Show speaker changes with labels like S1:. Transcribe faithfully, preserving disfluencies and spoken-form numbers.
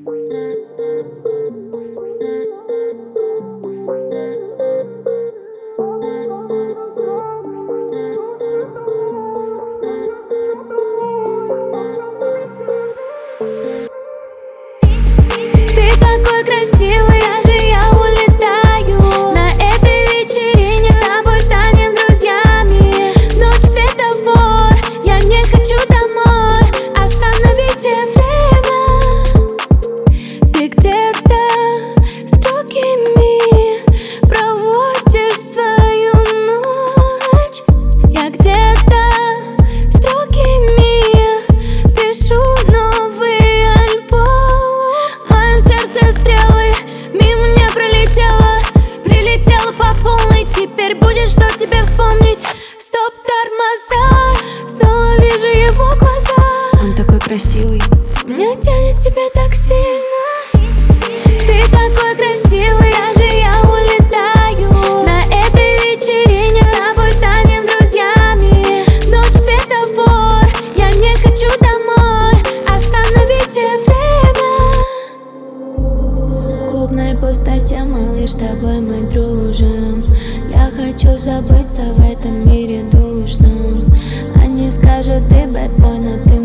S1: Ты такой красивый, даже я улетаю. На этой вечерине с тобой станем друзьями. Ночь, светофор, я не хочу домой. Остановите время. Ты где-то с другими проводишь свою ночь. Я где-то с другими пишу новый альбом. В моем сердце стрелы мимо не пролетела, прилетела по полной. Теперь будет что тебе вспомнить. Стоп, тормоза, снова вижу его глаза.
S2: Он такой красивый.
S1: Меня тянет тебя так сильно. Ты такой красивый, даже я улетаю. На этой вечерине с тобой станем друзьями. Ночь, светофор, я не хочу домой. Остановите время. В клубной пустоте, малыш, с тобой мы дружим. Я хочу забыться в этом мире душном. Они скажут, ты бэдбой, но ты